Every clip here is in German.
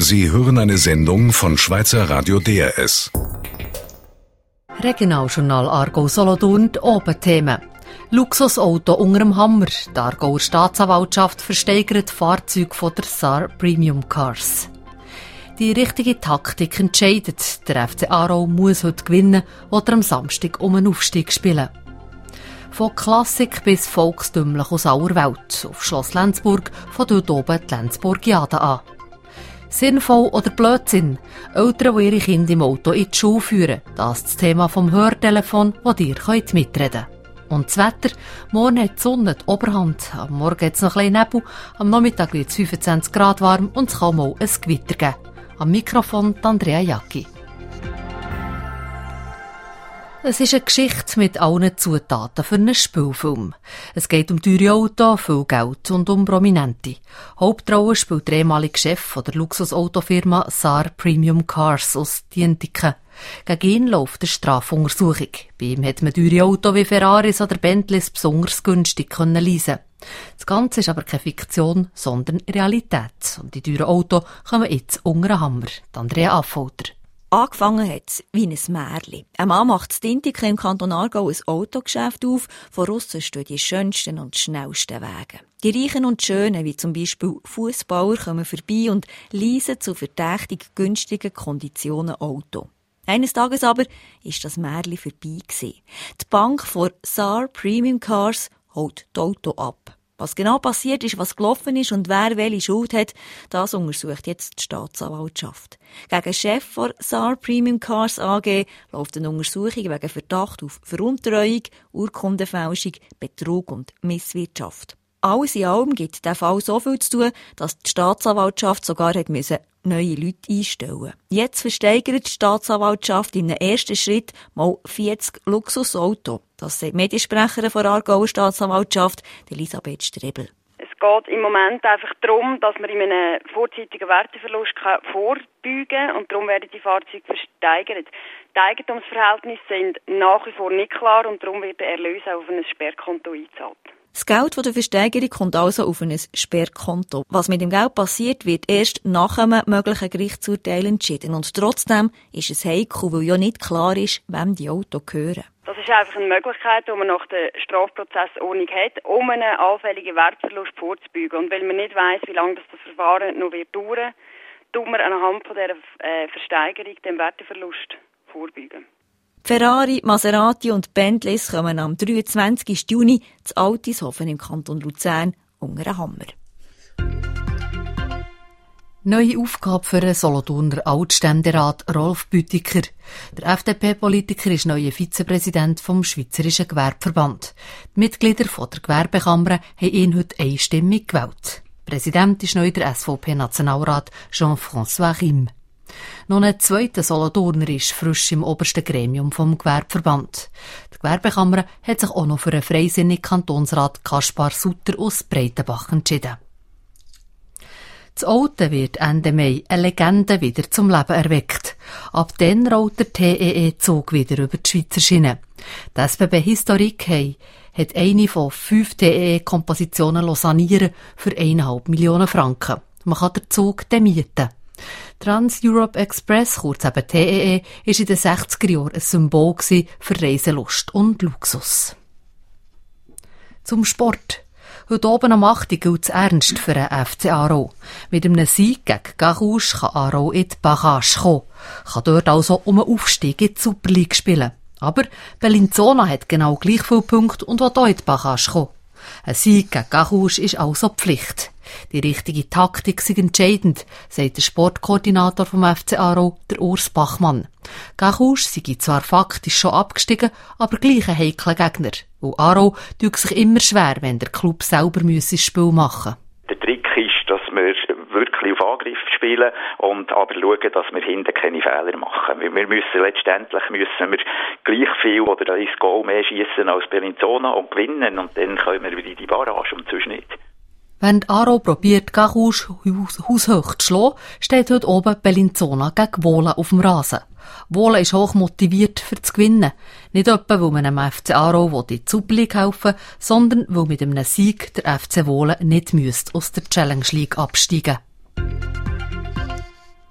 Sie hören eine Sendung von Schweizer Radio DRS. Regionaljournal Aargau Solothurn, die Oben-Themen. Luxusauto unter dem Hammer. Die Aargauer Staatsanwaltschaft versteigert Fahrzeuge von der SAR Premium Cars. Die richtige Taktik entscheidet. Der FC Aarau muss heute gewinnen oder am Samstag um einen Aufstieg spielen. Von Klassik bis volkstümlich aus aller Welt. Auf Schloss Lenzburg von dort oben die Lenzburgiade an. Sinnvoll oder Blödsinn? Eltern, die ihre Kinder im Auto in die Schule führen. Das ist das Thema vom Hörtelefon, das ihr mitreden könnt. Und das Wetter? Morgen hat die Sonne die Oberhand. Am Morgen hat es noch ein bisschen Nebel. Am Nachmittag wird es 25 Grad warm und es kann mal ein Gewitter geben. Am Mikrofon Andrea Jacki. Es ist eine Geschichte mit allen Zutaten für einen Spielfilm. Es geht um teure Autos, viel Geld und um Prominente. Hauptrolle spielt der ehemalige Chef der Luxusautofirma SAR Premium Cars aus Dientiken. Gegen ihn läuft eine Strafuntersuchung. Bei ihm hat man teure Autos wie Ferraris oder Bentleys besonders günstig leasen. Das Ganze ist aber keine Fiktion, sondern Realität. Und die teuren Autos kommen jetzt unter den Hammer. Andrea Affolter. Angefangen hat es wie ein Märchen. Ein Mann macht in Dintiken im Kanton Aargau ein Autogeschäft auf. Von aussen stehen die schönsten und schnellsten Wege. Die Reichen und Schönen, wie zum Beispiel Fußballer, kommen vorbei und leasen zu verdächtig günstigen Konditionen Auto. Eines Tages aber ist das Märchen vorbei gewesen. Die Bank von SAR Premium Cars holt das Auto ab. Was genau passiert ist, was gelaufen ist und wer welche Schuld hat, das untersucht jetzt die Staatsanwaltschaft. Gegen den Chef der SAR Premium Cars AG läuft eine Untersuchung wegen Verdacht auf Veruntreuung, Urkundenfälschung, Betrug und Misswirtschaft. Alles in allem gibt der Fall so viel zu tun, dass die Staatsanwaltschaft sogar neue Leute einstellen. Jetzt versteigert die Staatsanwaltschaft in einem ersten Schritt mal 40 Luxusautos. Das sagt die Mediensprecherin der Aargauer Staatsanwaltschaft, Elisabeth Strebel. Es geht im Moment einfach darum, dass man in einem vorzeitigen Werteverlust vorbeugen kann und darum werden die Fahrzeuge versteigert. Die Eigentumsverhältnisse sind nach wie vor nicht klar und darum wird der Erlös auch auf ein Sperrkonto eingezahlt. Das Geld von der Versteigerung kommt also auf ein Sperrkonto. Was mit dem Geld passiert, wird erst nach einem möglichen Gerichtsurteil entschieden. Und trotzdem ist es heikel, weil ja nicht klar ist, wem die Autos gehören. Das ist einfach eine Möglichkeit, die man nach der Strafprozessordnung hat, um einen allfälligen Wertverlust vorzubeugen. Und weil man nicht weiss, wie lange das Verfahren noch dauern wird, tut man anhand von dieser Versteigerung den Wertverlust vorbeugen. Ferrari, Maserati und Bentleys kommen am 23. Juni zu Altishofen im Kanton Luzern unter den Hammer. Neue Aufgabe für den Solothurner Altständerat Rolf Büttiker. Der FDP-Politiker ist neuer Vizepräsident vom Schweizerischen Gewerbeverband. Die Mitglieder der Gewerbekammer haben ihn heute einstimmig gewählt. Präsident ist neu der SVP-Nationalrat Jean-François Riem. Noch ein zweiter Solothurner ist frisch im obersten Gremium vom Gewerbeverband. Die Gewerbekammer hat sich auch noch für einen freisinnigen Kantonsrat Kaspar Sutter aus Breitenbach entschieden. Das Auto wird Ende Mai eine Legende wieder zum Leben erweckt. Ab dann rollt der TEE-Zug wieder über die Schweizer Schiene. Die SBB Historik hat eine von 5 TEE-Kompositionen sanieren für 1,5 Millionen Franken. Man kann den Zug mieten. Trans-Europe Express, kurz eben TEE, war in den 60er Jahren ein Symbol für Reiselust und Luxus. Zum Sport. Heute oben am 8. gilt es ernst für den FC Aarau. Mit einem Sieg gegen Garous kann Aarau in die Barrage kommen. Kann dort also um einen Aufstieg in die Super League spielen. Aber Bellinzona hat genau gleich viele Punkte und will auch in die Barrage kommen. Ein Sieg gegen Garous ist also Pflicht. Die richtige Taktik ist entscheidend, sagt der Sportkoordinator vom FC Aarau, der Urs Bachmann. Garous sei zwar faktisch schon abgestiegen, aber gleich ein heikler Gegner. Und Aarau tut sich immer schwer, wenn der Club selber das Spiel machen muss. Der Trick ist, dass wir wirklich auf Angriff spielen und aber schauen, dass wir hinten keine Fehler machen. Wir müssen letztendlich gleich viel oder ein Goal mehr schießen als Bellinzona und gewinnen und dann können wir wieder in die Barrage und sonst nicht. Wenn Aarau probiert, Garous haushoch zu schlagen, steht heute oben Bellinzona gegen Wohlen auf dem Rasen. Wohlen ist hoch motiviert für zu gewinnen. Nicht etwa, weil man dem FC Aarau in die Super League helfen will, sondern weil mit einem Sieg der FC Wohlen nicht aus der Challenge League absteigen müsste.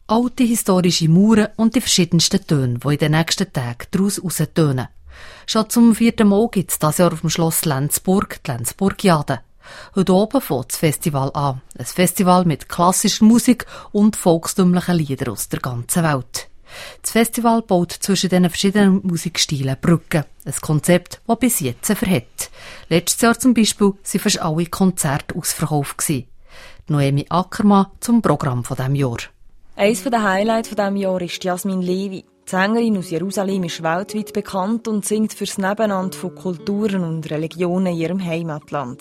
Alte historische Mauern und die verschiedensten Töne, die in den nächsten Tagen daraus raustönen. Schon zum 4. Mal gibt es dieses Jahr auf dem Schloss Lenzburg die Lenzburgiade. Heute oben fängt das Festival an. Ein Festival mit klassischer Musik und volkstümlichen Liedern aus der ganzen Welt. Das Festival baut zwischen den verschiedenen Musikstilen Brücken. Ein Konzept, das bis jetzt verhält. Letztes Jahr zum Beispiel waren fast alle Konzerte ausverkauft. Noemi Ackermann zum Programm von diesem Jahr. Eines der Highlights dieses Jahres ist Jasmin Levi. Die Sängerin aus Jerusalem ist weltweit bekannt und singt fürs Nebeneinander von Kulturen und Religionen in ihrem Heimatland.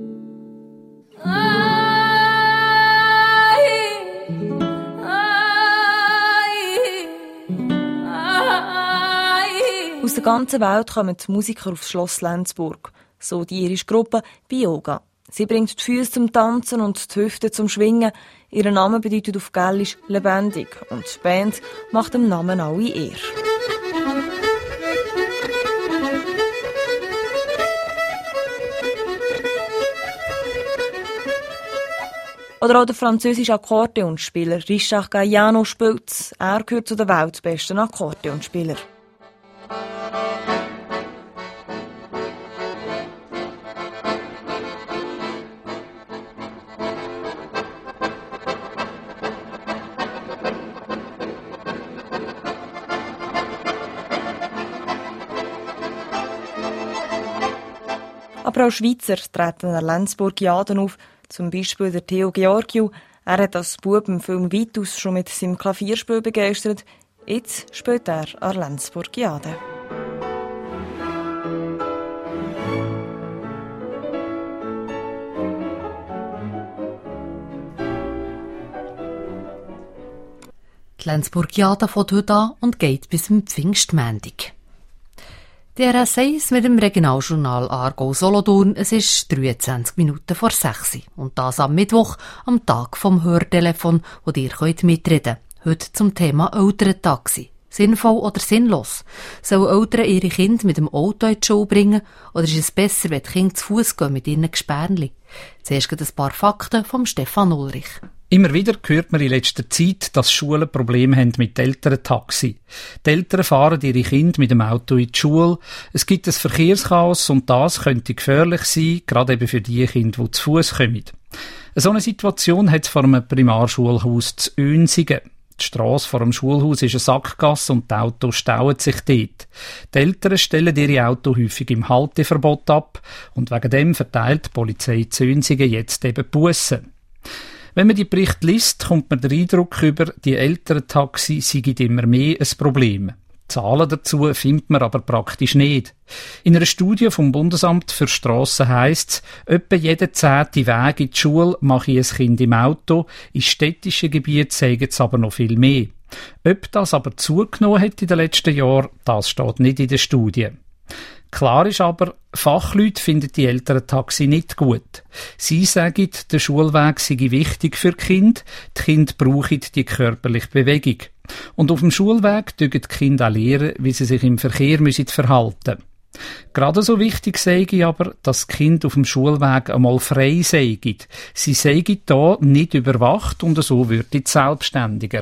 Aus der ganzen Welt kommen die Musiker aufs Schloss Lenzburg. So die irische Gruppe Bioga. Sie bringt die Füße zum Tanzen und die Hüften zum Schwingen. Ihr Name bedeutet auf Gälisch lebendig und die Band macht dem Namen alle Ehre. Oder auch der französische Akkordeonspieler Richard Galliano spielt. Er gehört zu den weltbesten Akkordeonspielern. Aber auch Schweizer treten an Lenzburgiaden auf, zum Beispiel der Theo Georgiou. Er hat als Bub im Film «Vitus» schon mit seinem Klavierspiel begeistert. Jetzt spielt er an Lenzburgiade. Die Lenzburgiade fängt heute an und geht bis zum Pfingstmontag. Der RS1 mit dem Regionaljournal Aargau-Solothurn. Es ist 23 Minuten vor 6 und das am Mittwoch, am Tag vom Hörtelefon, wo ihr mitreden könnt. Heute zum Thema Elterntaxi. Sinnvoll oder sinnlos? Sollen Eltern ihre Kinder mit dem Auto in die Schule bringen oder ist es besser, wenn die Kinder zu Fuss gehen mit ihren Gespärnli? Zuerst ein paar Fakten vom Stefan Ulrich. Immer wieder hört man in letzter Zeit, dass Schulen Probleme haben mit Elterntaxi. Die Eltern fahren ihre Kinder mit dem Auto in die Schule. Es gibt ein Verkehrschaos und das könnte gefährlich sein, gerade eben für die Kinder, die zu Fuss kommen. So eine Situation hat es vor einem Primarschulhaus zu Önsingen. Die Strasse vor dem Schulhaus ist eine Sackgasse und die Autos stauen sich dort. Die Eltern stellen ihre Autos häufig im Halteverbot ab und wegen dem verteilt die Polizei zu Önsingen jetzt eben Bussen. Wenn man die Berichte liest, kommt man den Eindruck über, die Elterntaxi seien immer mehr ein Problem. Zahlen dazu findet man aber praktisch nicht. In einer Studie vom Bundesamt für Strassen heisst es, etwa jeder 10. Weg in die Schule mache ich ein Kind im Auto, in städtischen Gebieten sagen es aber noch viel mehr. Ob das aber zugenommen hat in den letzten Jahren, das steht nicht in der Studie. Klar ist aber, Fachleute finden die Elterntaxi nicht gut. Sie sagen, der Schulweg sei wichtig für die Kinder brauchen die körperliche Bewegung. Und auf dem Schulweg dürfen die Kinder auch lernen, wie sie sich im Verkehr verhalten müssen. Gerade so wichtig sei ich aber, dass die Kinder auf dem Schulweg einmal frei seien. Sie seien da nicht überwacht und so würde es selbstständiger.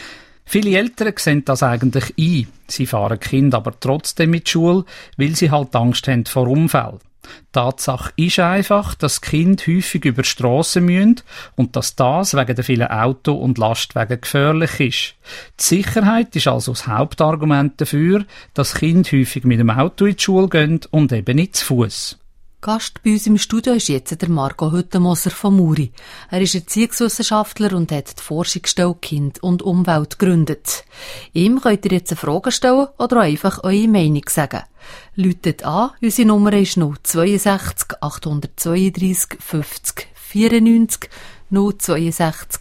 Viele Eltern sehen das eigentlich ein. Sie fahren die Kinder aber trotzdem mit Schule, weil sie halt Angst haben vor Unfällen. Tatsache ist einfach, dass die Kinder häufig über die Strassen müssen und dass das wegen der vielen Auto- und Lastwagen gefährlich ist. Die Sicherheit ist also das Hauptargument dafür, dass Kinder häufig mit dem Auto in die Schule gehen und eben nicht zu Fuss. Gast bei uns im Studio ist jetzt der Marco Hüttenmoser von Muri. Er ist Erziehungswissenschaftler und hat die Forschungsstelle Kind und Umwelt gegründet. Ihm könnt ihr jetzt eine Frage stellen oder einfach eure Meinung sagen. Läutet an, unsere Nummer ist 062 832 50 94 062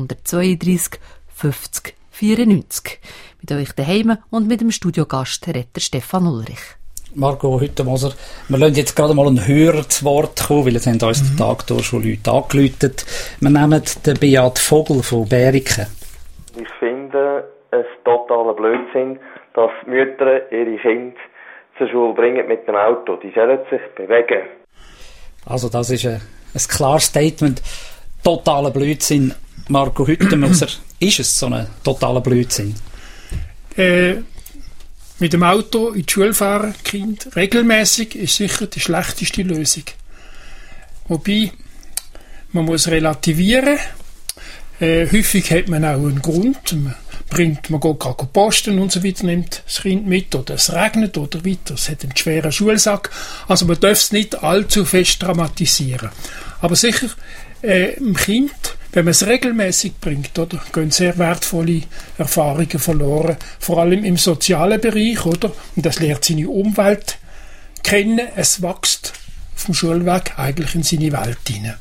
832 50 94. Mit euch daheim und mit dem Studiogast redet Stefan Ulrich. Marco Hüttenmoser, wir lassen jetzt gerade mal einen Hörer zu Wort kommen, weil es haben uns den Tag durch schon Leute angerufen. Wir nehmen den Beat Vogel von Bäriken. Ich finde es totaler Blödsinn, dass Mütter ihre Kinder zur Schule bringen mit dem Auto. Die sollen sich bewegen. Also das ist ein klares Statement. Totaler Blödsinn. Marco Hüttenmoser, ist es so ein totaler Blödsinn? Mit dem Auto in die Schule fahren, Kind, regelmäßig, ist sicher die schlechteste Lösung. Wobei, man muss relativieren. Häufig hat man auch einen Grund. Man geht gerade posten und so weiter, nimmt das Kind mit, oder es regnet oder weiter, es hat einen schweren Schulsack. Also man darf es nicht allzu fest dramatisieren. Aber sicher, im Kind, wenn man es regelmäßig bringt, oder, gehen sehr wertvolle Erfahrungen verloren, vor allem im sozialen Bereich, oder? Und das lernt seine Umwelt kennen, es wächst auf dem Schulweg eigentlich in seine Welt hinein.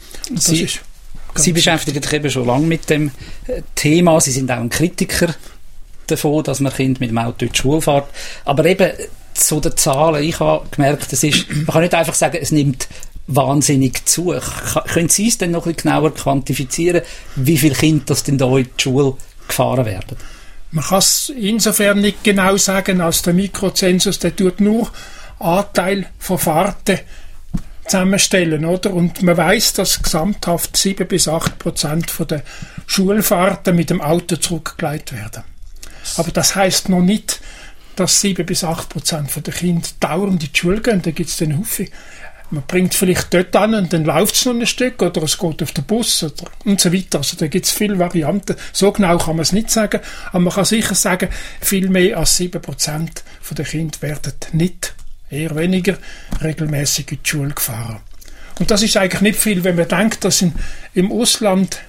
Sie beschäftigen sich eben schon lange mit dem Thema. Sie sind auch ein Kritiker davon, dass man Kinder mit dem Auto in die Schule fährt. Aber eben zu den Zahlen, ich habe gemerkt, man kann nicht einfach sagen, es nimmt wahnsinnig zu. Können Sie es denn noch ein bisschen genauer quantifizieren, wie viele Kinder das denn da in die Schule gefahren werden? Man kann es insofern nicht genau sagen, als der Mikrozensus, der tut nur Anteil von Fahrten zusammenstellen, oder? Und man weiss, dass gesamthaft 7-8% von den Schulfahrten mit dem Auto zurückgelegt werden. Aber das heisst noch nicht, dass 7-8% der Kinder dauernd in die Schule gehen. Da gibt es den Haufen. Man bringt vielleicht dort an und dann läuft es noch ein Stück oder es geht auf den Bus oder und so weiter. Also da gibt es viele Varianten. So genau kann man es nicht sagen, aber man kann sicher sagen, viel mehr als 7% der Kinder werden nicht, eher weniger, regelmäßig in die Schule gefahren. Und das ist eigentlich nicht viel, wenn man denkt, dass im Ausland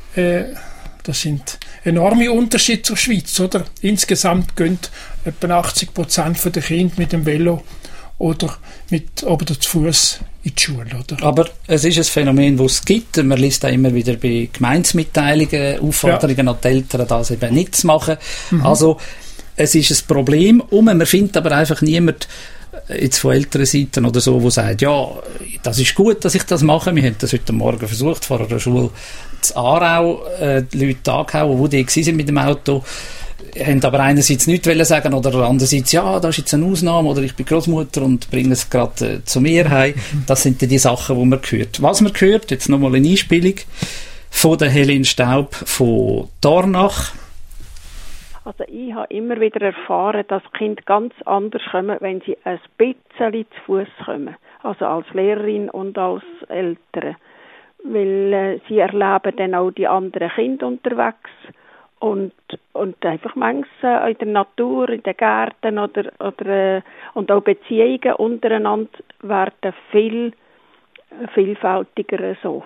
das sind enorme Unterschiede zur Schweiz, oder? Insgesamt gehen etwa 80% der Kinder mit dem Velo oder zu Fuß in die Schule, oder? Aber es ist ein Phänomen, das es gibt. Man liest auch immer wieder bei Gemeindemitteilungen Aufforderungen an die Eltern, das eben nicht zu machen. Also es ist ein Problem. Man findet aber einfach niemand jetzt von älteren Seiten oder so, der sagt, ja, das ist gut, dass ich das mache. Wir haben das heute Morgen versucht, vor einer Schule zu Aarau, die Leute angehauen, die waren mit dem Auto, haben aber einerseits nichts sagen oder andererseits, ja, das ist jetzt eine Ausnahme oder ich bin Großmutter und bringe es gerade zu mir heim. Das sind die Sachen, die man hört. Was man hört, jetzt nochmal eine Einspielung von der Helene Staub von Dornach. Also ich habe immer wieder erfahren, dass Kinder ganz anders kommen, wenn sie ein bisschen zu Fuß kommen. Also als Lehrerin und als Eltern. Weil sie erleben dann auch die anderen Kinder unterwegs und einfach manchmal in der Natur, in den Gärten oder und auch Beziehungen untereinander werden viel vielfältiger so.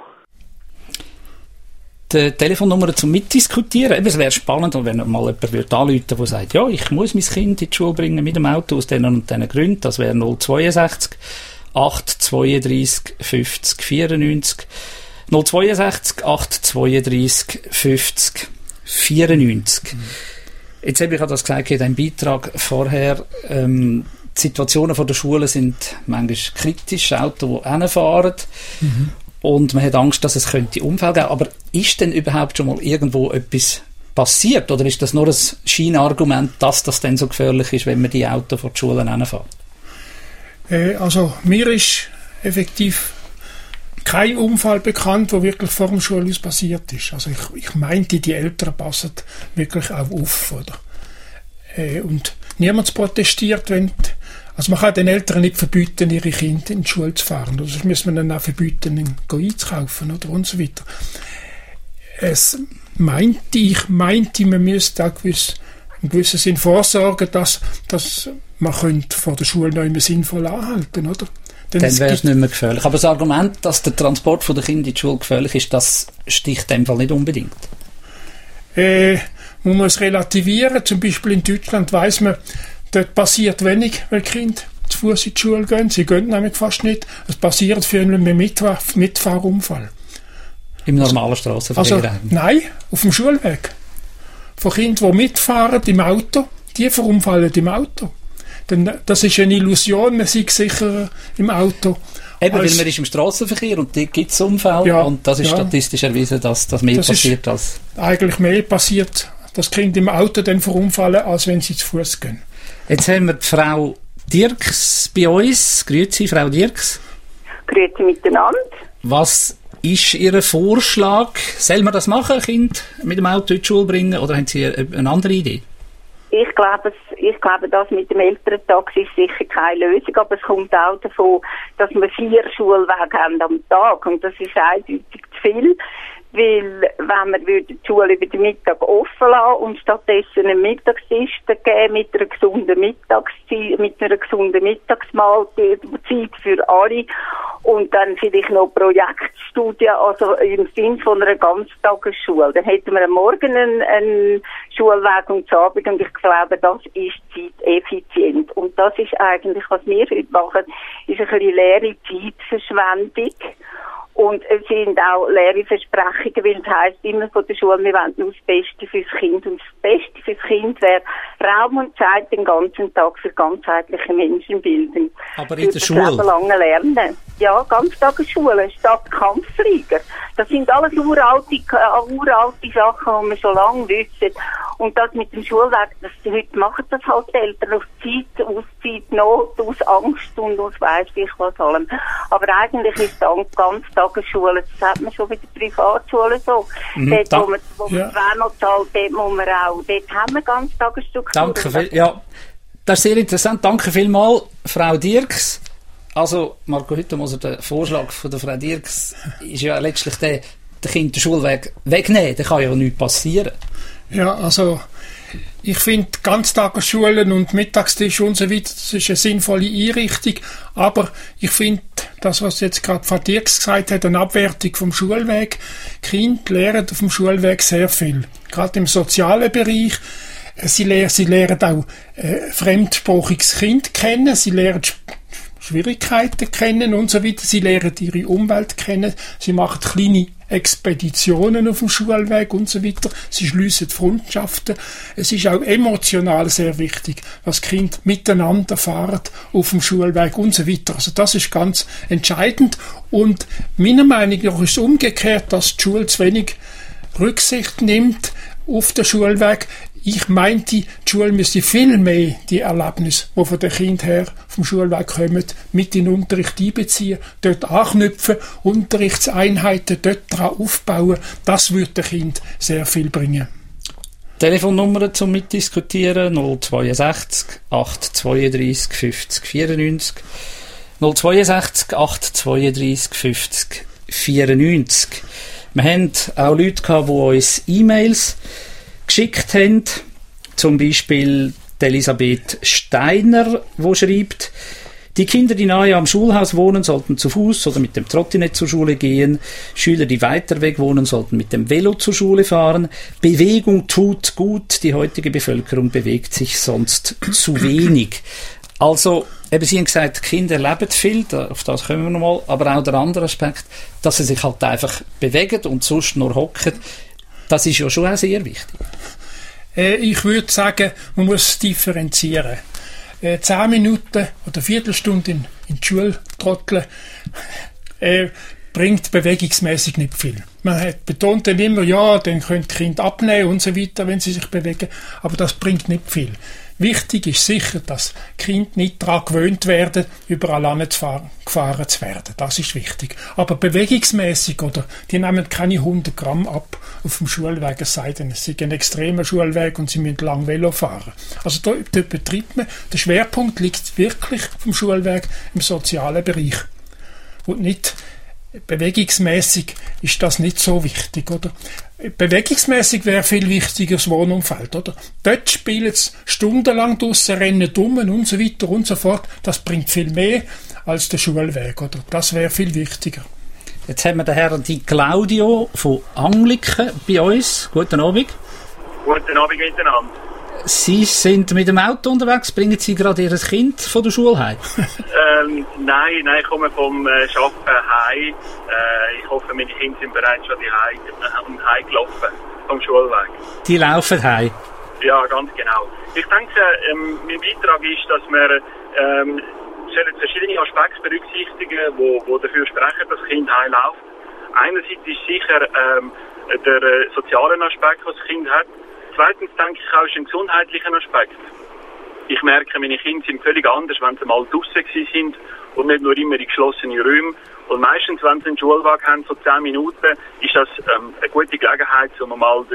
Die Telefonnummer zum Mitdiskutieren. Es wäre spannend, wenn mal jemand anrufen würde, der sagt, ja, ich muss mein Kind in die Schule bringen mit dem Auto aus diesen und diesen Gründen. Das wäre 062 832 50 94 062 832 50 94. Jetzt habe ich das gesagt in diesem Beitrag vorher. Die Situationen von der Schule sind manchmal kritisch. Autos, die hinfahren. Und man hat Angst, dass es könnte Unfälle geben. Aber ist denn überhaupt schon mal irgendwo etwas passiert? Oder ist das nur ein Scheinargument, dass das dann so gefährlich ist, wenn man die Autos vor die Schulen hinfährt? Also mir ist effektiv kein Unfall bekannt, der wirklich vor dem Schulhaus passiert ist. Also ich meinte, die Eltern passen wirklich auch auf. Oder? Und niemand protestiert, also man kann den Eltern nicht verbieten, ihre Kinder in die Schule zu fahren. Oder sonst müssen wir dann auch verbieten, einzukaufen oder und so weiter. Ich meinte, man müsste auch in gewissem Sinn vorsorgen, dass man vor der Schule noch immer sinnvoll anhalten, oder? Dann wäre es nicht mehr gefährlich. Aber das Argument, dass der Transport der Kinder in die Schule gefährlich ist, das sticht in dem Fall nicht unbedingt. Man muss relativieren. Zum Beispiel in Deutschland weiss man, dort passiert wenig, weil die Kinder zu Fuß in die Schule gehen. Sie gehen nämlich fast nicht. Es passiert viel mehr Mitfahrunfall. Im normalen Strassenverkehr? Also, nein, auf dem Schulweg. Von Kindern, die mitfahren im Auto, die verunfallen im Auto. Denn das ist eine Illusion, man sieht sicher im Auto. Eben, weil man ist im Strassenverkehr und dort gibt es Unfälle. Ja, und das ist statistisch erwiesen, dass das mehr passiert als... Eigentlich mehr passiert, dass Kinder im Auto dann verunfallen, als wenn sie zu Fuß gehen. Jetzt haben wir die Frau Dirks bei uns. Grüezi, Frau Dirks. Grüezi miteinander. Was ist Ihr Vorschlag? Soll man das machen, Kind mit dem Auto in die Schule bringen, oder haben Sie eine andere Idee? Ich glaube, das mit dem Elterntaxi ist sicher keine Lösung, aber es kommt auch davon, dass wir 4 Schulwege haben am Tag und das ist eindeutig zu viel, weil wenn wir die Schule über den Mittag offen lassen und stattdessen einen Mittagstisch geben mit einer gesunden Mittagszeit, mit einer gesunden Mittagsmahlzeit für alle und dann vielleicht noch Projektstudien, also im Sinn von einer Ganztagesschule. Dann hätten wir am Morgen einen Schulweg und am Abend und ich glaube, das ist zeiteffizient. Und das ist eigentlich, was wir heute machen, ist ein bisschen leere Zeitverschwendung. Und es sind auch leere Versprechungen, weil es heisst immer von der Schule, wir wollen nur das Beste fürs Kind. Und das Beste fürs Kind wäre Raum und Zeit den ganzen Tag für ganzheitliche Menschenbildung. Aber in der Schule? Lange Lernen. Ja, Ganztagesschule statt Kampfflieger. Das sind alles uralte Sachen, die wir schon lange wissen. Und das mit dem Schulweg, heute machen das halt Eltern aus Zeitnot, aus Angst und aus weiss ich was allem. Aber eigentlich ist es Ganztagesschule, das hat man schon bei den Privatschulen so. Dort, wo man zweimal zahlt, dort muss man auch, dort haben wir Ganztagesstrukturen. Danke, ja. Das ist sehr interessant. Danke vielmals, Frau Dierks. Also, Marco Hüttenmoser, der Vorschlag von der Frau Dierks ist ja letztlich der Kind den Schulweg wegnehmen. Da kann ja nichts passieren. Ja, also ich finde Ganztagesschulen und Mittagstisch und so weiter, das ist eine sinnvolle Einrichtung, aber ich finde, das, was jetzt gerade Frau Dierks gesagt hat, eine Abwertung vom Schulweg. Kinder lernen auf dem Schulweg sehr viel, gerade im sozialen Bereich. Sie lernen auch fremdsprachiges Kind kennen, sie lernen Schwierigkeiten kennen und so weiter. Sie lernen ihre Umwelt kennen. Sie machen kleine Expeditionen auf dem Schulweg und so weiter. Sie schliessen Freundschaften. Es ist auch emotional sehr wichtig, was Kinder miteinander fahren auf dem Schulweg und so weiter. Also das ist ganz entscheidend. Und meiner Meinung nach ist es umgekehrt, dass die Schule zu wenig Rücksicht nimmt auf den Schulweg. Ich meinte, die Schule müsste viel mehr die Erlebnisse, die von den Kindern her vom Schulweg kommen, mit in den Unterricht einbeziehen, dort anknüpfen, Unterrichtseinheiten dort dran aufbauen. Das würde den Kind sehr viel bringen. Telefonnummer zum Mitdiskutieren 062 832 50 94 062 832 50 94. Wir haben auch Leute gehabt, die uns E-Mails geschickt haben, zum Beispiel die Elisabeth Steiner, die schreibt, die Kinder, die nahe am Schulhaus wohnen, sollten zu Fuß oder mit dem Trottinett zur Schule gehen. Schüler, die weiter weg wohnen, sollten mit dem Velo zur Schule fahren. Bewegung tut gut, die heutige Bevölkerung bewegt sich sonst zu wenig. Also, eben, Sie haben gesagt, Kinder erleben viel, auf das kommen wir nochmal, aber auch der andere Aspekt, dass sie sich halt einfach bewegen und sonst nur hocken. Das ist ja schon auch sehr wichtig. Ich würde sagen, man muss differenzieren. 10 Minuten oder eine Viertelstunde in die Schule trotteln bringt bewegungsmäßig nicht viel. Man betont dann immer, ja, dann können die Kinder abnehmen und so weiter, wenn sie sich bewegen, aber das bringt nicht viel. Wichtig ist sicher, dass Kinder nicht daran gewöhnt werden, überall gefahren zu werden. Das ist wichtig. Aber bewegungsmäßig, oder, die nehmen keine 100 Gramm ab auf dem Schulweg, es sei denn, es ist ein extremer Schulweg und sie müssen lang Velo fahren. Also dort betreibt man, der Schwerpunkt liegt wirklich vom Schulweg im sozialen Bereich. Und nicht bewegungsmäßig ist das nicht so wichtig, oder? Bewegungsmäßig wäre viel wichtiger das Wohnumfeld, oder? Dort spielen sie stundenlang draussen, rennen dumm und so weiter und so fort. Das bringt viel mehr als der Schulweg, oder? Das wäre viel wichtiger. Jetzt haben wir den Herrn Di Claudio von Angliken bei uns. Guten Abend. Guten Abend miteinander. Sie sind mit dem Auto unterwegs. Bringen Sie gerade Ihr Kind von der Schule heim? Nein, ich komme vom Arbeiten heim. Ich hoffe, meine Kinder sind bereits schon heimgelaufen vom Schulweg. Die laufen heim? Ja, ganz genau. Ich denke, mein Beitrag ist, dass wir verschiedene Aspekte berücksichtigen, die dafür sprechen, dass das Kind heimläuft. Einerseits ist sicher der soziale Aspekt, den das Kind hat. Zweitens denke ich auch, ist ein gesundheitlicher Aspekt. Ich merke, meine Kinder sind völlig anders, wenn sie mal draussen sind und nicht nur immer in geschlossenen Räumen. Und meistens, wenn sie einen Schulweg haben, so 10 Minuten, ist das eine gute Gelegenheit, um mal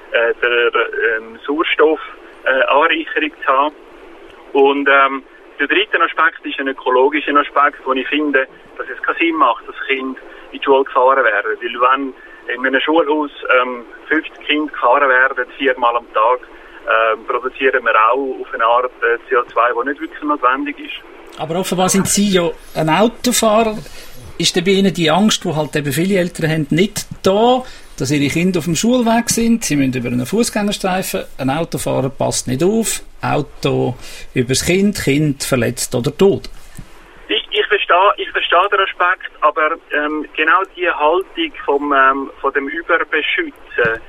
den Sauerstoffanreicherung zu haben. Und der dritte Aspekt ist ein ökologischer Aspekt, wo ich finde, dass es keinen Sinn macht, dass Kinder in die Schule gefahren werden. Weil wenn in einem Schulhaus 50 Kinder gefahren werden, 4-mal am Tag, produzieren wir auch auf eine Art CO2, die nicht wirklich notwendig ist. Aber offenbar sind Sie ja ein Autofahrer. Ist denn bei Ihnen die Angst, die halt eben viele Eltern haben, nicht da, dass ihre Kinder auf dem Schulweg sind, sie müssen über einen Fußgängerstreifen, ein Autofahrer passt nicht auf, Auto übers Kind verletzt oder tot? Ich verstehe den Aspekt, aber genau die Haltung von dem Überbeschützen,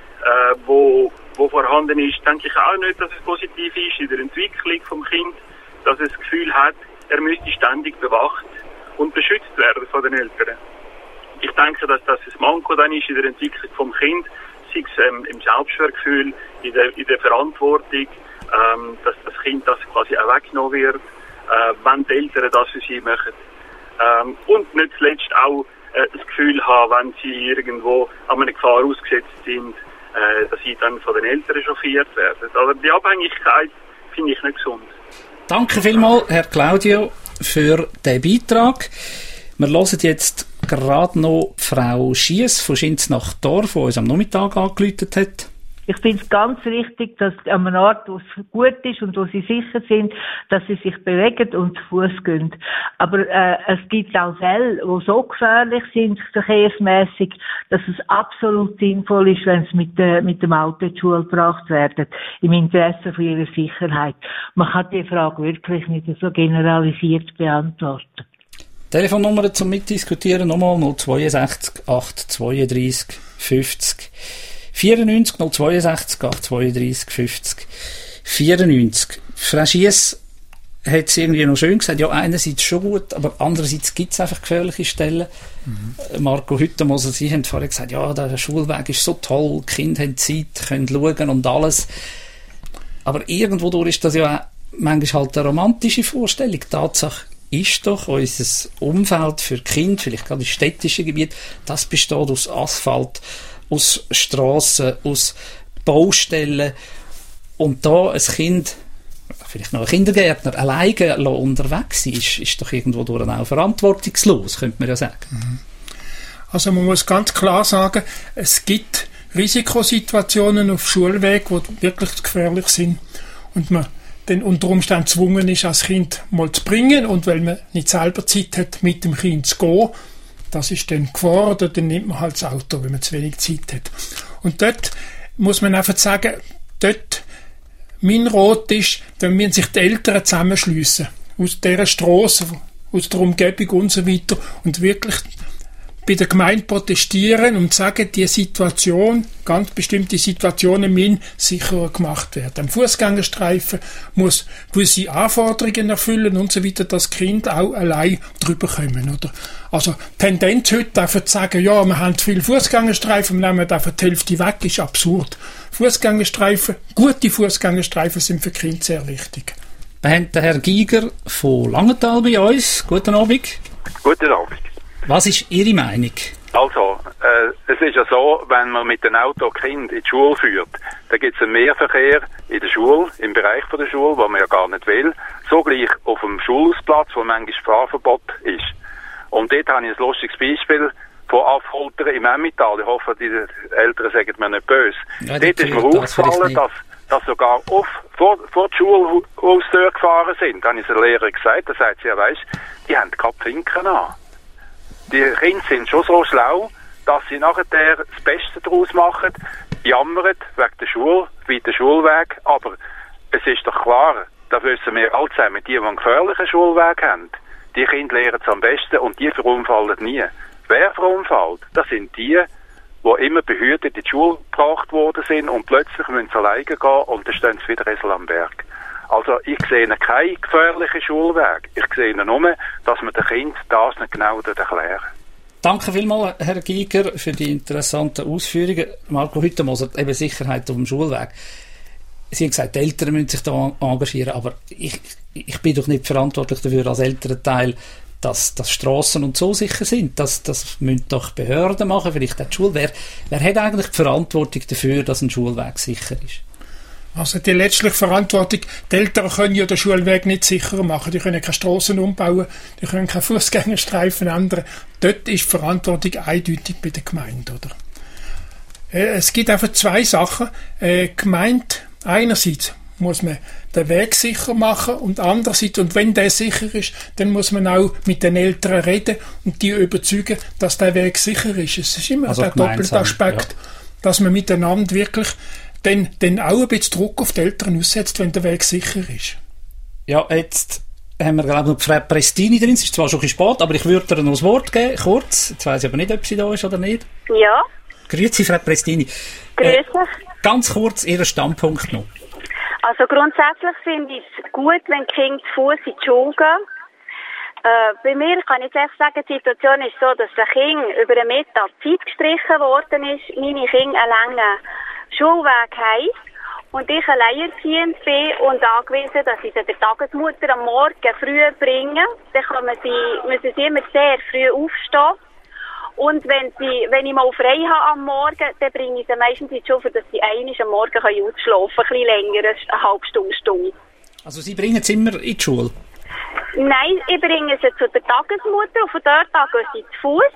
wo vorhanden ist, denke ich auch nicht, dass es positiv ist in der Entwicklung vom Kind, dass es das Gefühl hat, er müsste ständig bewacht und beschützt werden von den Eltern. Ich denke, dass das ein Manko dann ist in der Entwicklung vom Kind, sei es im Selbstwertgefühl, in der Verantwortung, dass das Kind das quasi auch weggenommen wird, wenn die Eltern das für sie machen. Und nicht zuletzt auch das Gefühl haben, wenn sie irgendwo an einer Gefahr ausgesetzt sind, dass sie dann von den Eltern chauffiert werden. Aber die Abhängigkeit finde ich nicht gesund. Danke vielmals, Herr Claudio, für den Beitrag. Wir hören jetzt gerade noch Frau Schiess von Schinznach-Dorf, die uns am Nachmittag angerufen hat. Ich finde es ganz wichtig, dass an einem Ort, wo es gut ist und wo sie sicher sind, dass sie sich bewegen und zu Fuß gehen. Aber es gibt auch Fälle, die so gefährlich sind, verkehrsmässig, dass es absolut sinnvoll ist, wenn sie mit dem Auto in die Schule gebracht werden, im Interesse von ihrer Sicherheit. Man kann die Frage wirklich nicht so generalisiert beantworten. Telefonnummer zum Mitdiskutieren nochmal 062 832 50 94 062 832 50 94. Frau Schiess hat es irgendwie noch schön gesagt, ja, einerseits schon gut, aber andererseits gibt es einfach gefährliche Stellen. Marco Hüttenmoser, Sie haben vorhin gesagt, ja, der Schulweg ist so toll, die Kinder haben Zeit, können schauen und alles. Aber irgendwo durch ist das ja auch manchmal halt eine romantische Vorstellung. Die Tatsache ist doch, unser Umfeld für Kinder, vielleicht gerade im städtischen Gebiet, das besteht aus Asphalt, aus Strassen, aus Baustellen. Und da ein Kind, vielleicht noch ein Kindergärtner, alleine unterwegs ist doch irgendwo durch auch verantwortungslos, könnte man ja sagen. Also man muss ganz klar sagen, es gibt Risikosituationen auf Schulwegen, die wirklich gefährlich sind und man dann unter Umständen gezwungen ist, das Kind mal zu bringen und weil man nicht selber Zeit hat, mit dem Kind zu gehen, das ist dann Gefahr, oder dann nimmt man halt das Auto, wenn man zu wenig Zeit hat. Und dort muss man einfach sagen, mein Rat ist, dann müssen sich die Eltern zusammenschliessen, aus dieser Strasse, aus der Umgebung und so weiter, und wirklich bei der Gemeinde protestieren und sagen, die Situation, ganz bestimmte Situationen müssen sicherer gemacht werden. Ein Fußgängerstreifen muss gewisse Anforderungen erfüllen und so weiter, dass Kinder auch allein drüber kommen, oder? Also, Tendenz heute einfach zu sagen, ja, wir haben viele Fußgängerstreifen, wir nehmen einfach die Hälfte weg, ist absurd. Fußgängerstreifen, gute Fußgängerstreifen sind für Kinder sehr wichtig. Wir haben den Herrn Giger von Langenthal bei uns. Guten Abend. Guten Abend. Was ist Ihre Meinung? Also, es ist ja so, wenn man mit dem Auto Kind in die Schule führt, dann gibt es einen Mehrverkehr in der Schule, im Bereich von der Schule, wo man ja gar nicht will. Sogleich auf dem Schulhausplatz, wo manchmal Fahrverbot ist. Und dort habe ich ein lustiges Beispiel von Affoltern im Emmental. Ich hoffe, die Eltern sagen mir nicht böse. Ja, dort ist mir aufgefallen, dass sogar vor die Schulhaustür gefahren sind. Da habe ich der Lehrer gesagt, da sagt sie, ja, weisst, die haben keine Pfinken an. Die Kinder sind schon so schlau, dass sie nachher das Beste daraus machen, jammern wegen der Schule, wie der Schulweg, aber es ist doch klar, da wissen wir alle zusammen, die einen gefährlichen Schulweg haben, die Kinder lernen es am besten und die verunfallen nie. Wer verunfallt? Das sind die immer behütet in die Schule gebracht worden sind und plötzlich müssen sie alleine gehen und dann stehen sie wieder Esel am Berg. Also ich sehe keinen gefährlichen Schulweg. Ich sehe nur, dass man den Kindern das nicht genau erklären. Danke vielmals, Herr Giger, für die interessanten Ausführungen. Marco Hüttenmoser, eben Sicherheit auf dem Schulweg. Sie haben gesagt, die Eltern müssen sich da engagieren, aber ich bin doch nicht verantwortlich dafür als Elternteil, dass Strassen und so sicher sind. Das müssen doch Behörden machen, vielleicht auch die Schule. Wer hat eigentlich die Verantwortung dafür, dass ein Schulweg sicher ist? Also die letztliche Verantwortung, die Eltern können ja den Schulweg nicht sicherer machen. Die können keine Strassen umbauen, die können keine Fußgängerstreifen ändern. Dort ist die Verantwortung eindeutig bei der Gemeinde, oder? Es gibt einfach zwei Sachen. Gemeinde, einerseits muss man den Weg sicher machen und andererseits, und wenn der sicher ist, dann muss man auch mit den Eltern reden und die überzeugen, dass der Weg sicher ist. Es ist immer also der doppelte Aspekt, dass man miteinander wirklich dann auch ein bisschen Druck auf die Eltern aussetzt, wenn der Weg sicher ist. Ja, jetzt haben wir, glaube ich, noch Frau Prestini drin. Es ist zwar schon ein bisschen spät, aber ich würde ihr noch das Wort geben, kurz. Jetzt weiss ich aber nicht, ob sie da ist oder nicht. Ja. Grüezi, Frau Prestini. Grüezi. Ganz kurz Ihren Standpunkt noch. Also grundsätzlich finde ich es gut, wenn die Kinder zu Fuß in die Schule gehen. Bei mir kann ich jetzt sagen, die Situation ist so, dass der Kind über den Mittag Zeit gestrichen worden ist, meine Kinder einen langen Schulweg haben und ich alleinerziehend bin und angewiesen, dass ich der Tagesmutter am Morgen früh bringe. Dann müssen sie immer sehr früh aufstehen. Und wenn ich mal frei habe am Morgen, dann bringe ich sie meistens in die Schule, dass sie einmal am Morgen ausschlafen können. Ein bisschen länger, eine halbe Stunde. Also Sie bringen sie immer in die Schule? Nein, ich bringe sie zu der Tagesmutter und von dort an gehen sie zu Fuß.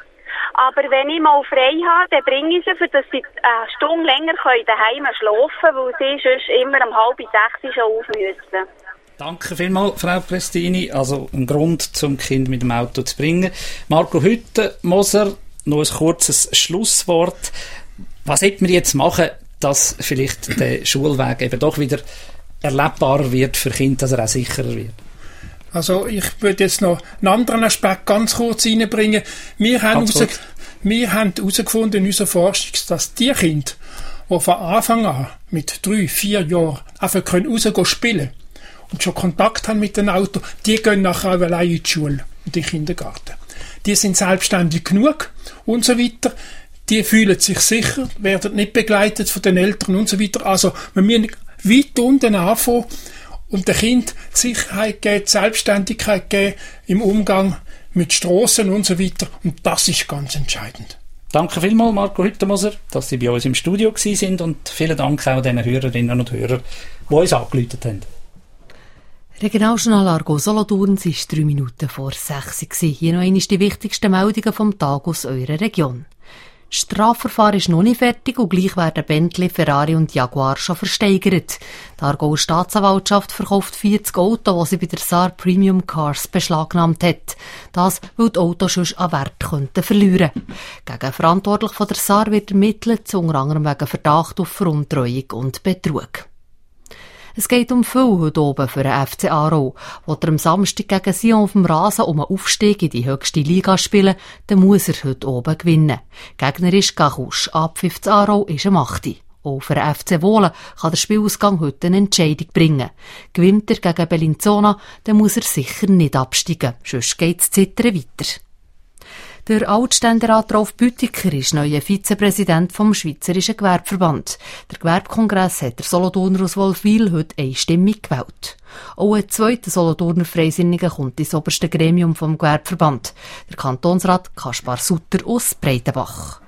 Aber wenn ich mal frei habe, dann bringe ich sie, für dass sie eine Stunde länger daheim schlafen können, weil sie sonst immer um 5:30 schon auf müssen. Danke vielmals, Frau Prestini. Also ein Grund, zum Kind mit dem Auto zu bringen. Marco Hütten-Moser, noch ein kurzes Schlusswort. Was sollte man jetzt machen, dass vielleicht der Schulweg eben doch wieder erlebbarer wird für Kinder, dass er auch sicherer wird? Also ich würde jetzt noch einen anderen Aspekt ganz kurz reinbringen. Wir haben herausgefunden in unserer Forschung, dass die Kinder, die von Anfang an mit 3-4 Jahren einfach rausgehen spielen und schon Kontakt haben mit dem Auto, die gehen nachher auch allein in die Schule und in den Kindergarten. Die sind selbstständig genug und so weiter. Die fühlen sich sicher, werden nicht begleitet von den Eltern und so weiter. Also wir müssen weit unten anfangen und dem Kind die Sicherheit geben, die Selbstständigkeit geben im Umgang mit Strassen und so weiter. Und das ist ganz entscheidend. Danke vielmals, Marco Hütten-Moser, dass Sie bei uns im Studio sind und vielen Dank auch den Hörerinnen und Hörern, die uns angerufen haben. Regionaljournal Argo Solothurn, es war 3 Minuten vor 6 Uhr. Hier noch einmal die wichtigsten Meldungen vom Tag aus eurer Region. Das Strafverfahren ist noch nicht fertig und gleich werden Bentley, Ferrari und Jaguar schon versteigert. Die Aargauer Staatsanwaltschaft verkauft 40 Autos, die sie bei der SAR Premium Cars beschlagnahmt hat. Das, weil die Autos sonst an Wert könnten verlieren. Gegen Verantwortliche von der SAR wird ermittelt, unter anderem wegen Verdacht auf Veruntreuung und Betrug. Es geht um viel heute oben für den FC Aarau. Will er am Samstag gegen Sion auf dem Rasen um einen Aufstieg in die höchste Liga spielen, dann muss er heute oben gewinnen. Gegner ist Gachusch, Abpfiff zu Aarau ist am 8. Auch für den FC Wohlen kann der Spielausgang heute eine Entscheidung bringen. Gewinnt er gegen Bellinzona, dann muss er sicher nicht absteigen, sonst geht das Zittern weiter. Der Altständerat Rolf Büttiker ist neuer Vizepräsident vom Schweizerischen Gewerbeverband. Der Gewerbekongress hat der Solothurner aus Wolfwil heute einstimmig gewählt. Auch ein zweiter Solothurner Freisinniger kommt ins oberste Gremium vom Gewerbeverband, der Kantonsrat Kaspar Sutter aus Breitenbach.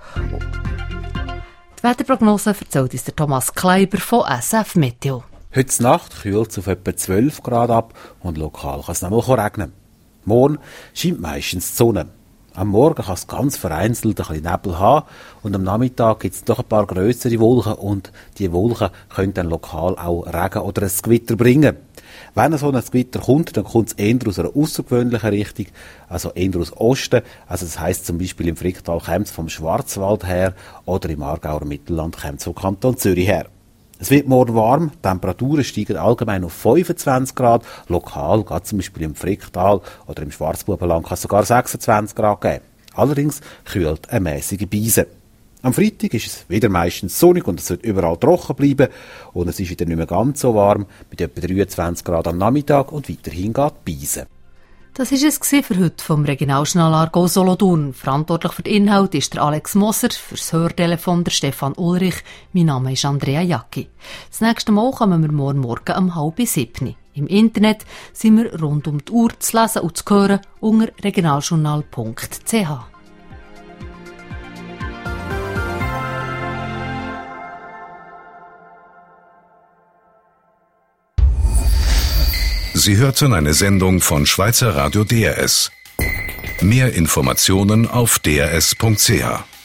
Die Wetterprognose erzählt uns der Thomas Kleiber von SF Meteo. Heute Nacht kühlt es auf etwa 12 Grad ab und lokal kann es noch mal regnen. Morgen scheint meistens die Sonne. Am Morgen kann es ganz vereinzelt ein bisschen Nebel haben und am Nachmittag gibt es doch ein paar grössere Wolken und die Wolken können dann lokal auch Regen oder ein Gewitter bringen. Wenn so ein Gewitter kommt, dann kommt es eher aus einer außergewöhnlichen Richtung, also eher aus Osten. Also das heisst zum Beispiel im Fricktal kommt es vom Schwarzwald her oder im Aargauer Mittelland kommt es vom Kanton Zürich her. Es wird morgen warm, die Temperaturen steigen allgemein auf 25 Grad, lokal, gerade zum Beispiel im Fricktal oder im Schwarzbubenland kann es sogar 26 Grad geben. Allerdings kühlt eine mäßige Beise. Am Freitag ist es wieder meistens sonnig und es wird überall trocken bleiben und es ist wieder nicht mehr ganz so warm, mit etwa 23 Grad am Nachmittag und weiterhin geht die Beise. Das war es für heute vom Regionaljournal Aargau Solothurn. Verantwortlich für den Inhalt ist der Alex Moser, fürs Hörtelefon der Stefan Ulrich. Mein Name ist Andrea Jacki. Das nächste Mal kommen wir morgen um 6:30. Im Internet sind wir rund um die Uhr zu lesen und zu hören unter regionaljournal.ch. Sie hörten eine Sendung von Schweizer Radio DRS. Mehr Informationen auf drs.ch.